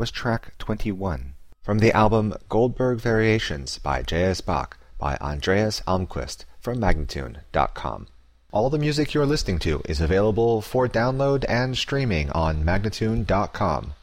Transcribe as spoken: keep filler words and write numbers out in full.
was track twenty-one, from the album Goldberg Variations by J S. Bach by Andreas Almquist from Magnatune dot com. All the music you're listening to is available for download and streaming on Magnatune dot com.